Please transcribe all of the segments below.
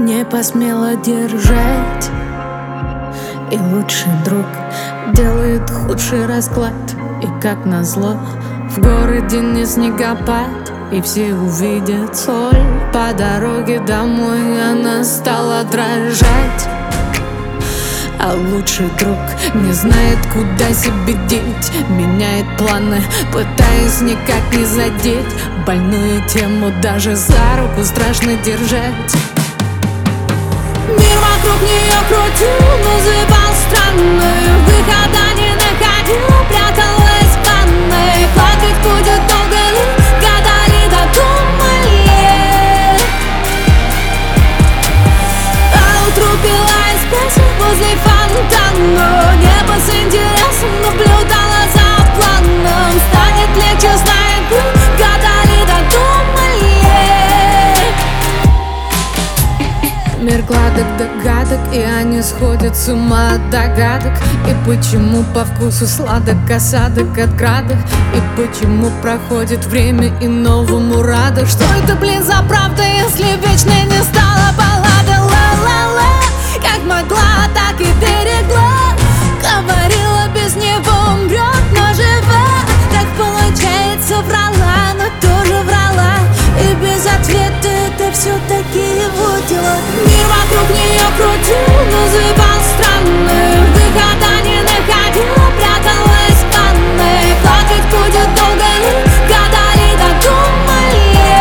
не посмела держать. И лучший друг делает худший расклад. И как назло, в городе не снегопад, и все увидят соль. По дороге домой она стала дрожать. А лучший друг не знает, куда себе деть, меняет планы, пытаясь никак не задеть. Больную тему даже за руку страшно держать. Мир вокруг нее крутил, называл странной, выхода не находила, пряталась в ванной. Плакать будет долго ли, гадали, додумали. А утру пила эспрессо возле фонтана. Небо с интересом наблюдала за планом. Станет легче, знает Бог, гадали, додумали. Мир гладок догадок, и они сходят с ума от догадок. И почему по вкусу сладок осадок от градов? И почему проходит время и новому рада? Что это, блин, за правда, если вечной не стала баллада? Ла-ла-ла, как могла, так и берегла. Говорила, без него умрет, но жива. Так получается, врала, но тоже врала. И без ответа это все-таки его дела. Мир вокруг нее крутил, называл странной, выхода не находила, пряталась в ванной. Плакать будет долго ли, гадали, додумали.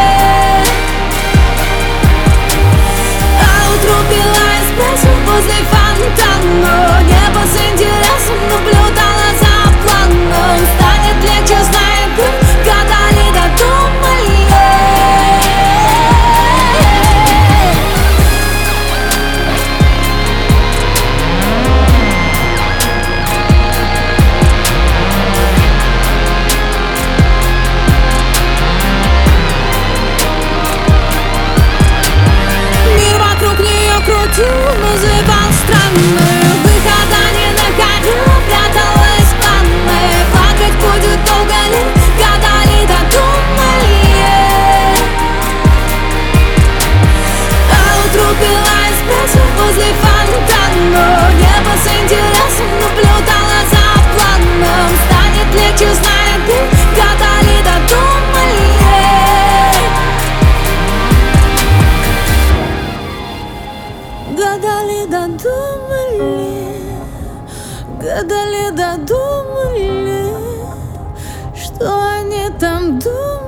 А утру пила эспрессо возле фонтана. Небо с интересом наблюдала за планом. Станет легче, знает Бог, гадали, додумали. Называл странной, выхода не находила, пряталась в ванной. Плакать будет долго ли, гадали, додумали. А утру пила эспрессо возле фонтана. Небо с интересом наблюдала за планом. Станет легче, знает Бог, гадали, додумали. Гадали, додумали, гадали, додумали, что они там думали.